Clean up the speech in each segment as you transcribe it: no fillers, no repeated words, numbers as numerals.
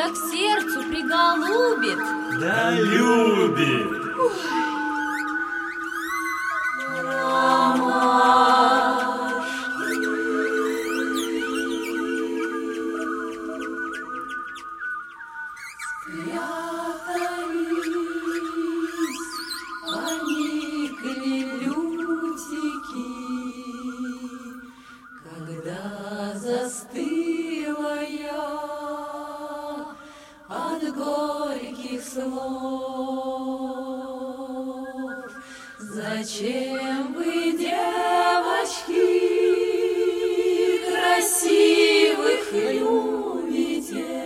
да к сердцу приголубит. Да любит. Застыла я от горьких слов. Зачем вы, девочки, красивых любите?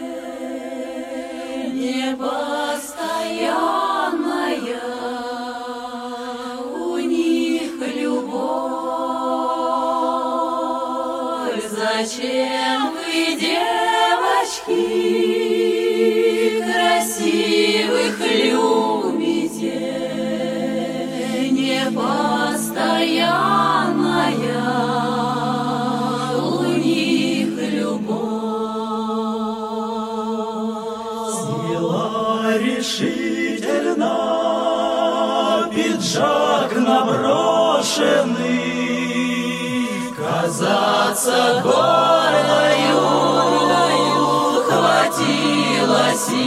Непостоянная у них любовь. Зачем вы, девочки, красивых любите? Непостоянная у них любовь. Сняла решительно пиджак наброшенный, казаться гордою хватило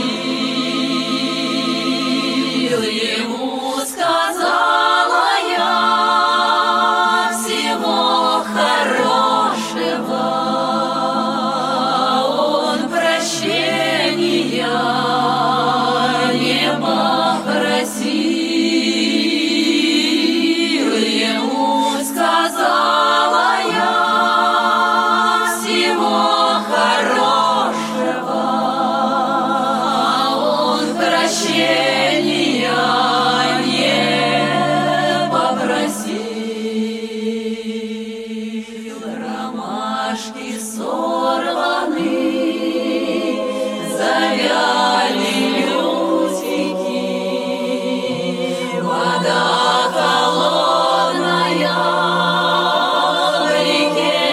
сил. Ему сказала я всего хорошего. Он прощения не попросил. Ему сказала я всего хорошего. Он прощения не попросил. Ромашки сорваны, завяли лютики, вода холодная в реке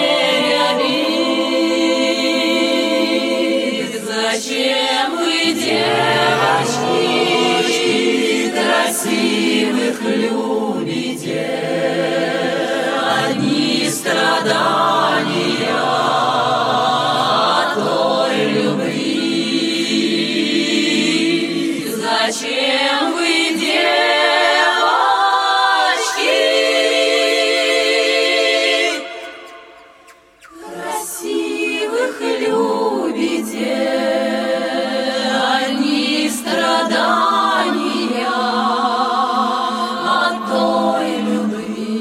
рябит. Зачем вы, девочки, красивых любите? Одни страдания от той любви. Зачем вы, девочки, красивых любите? Одни страдания от той любви.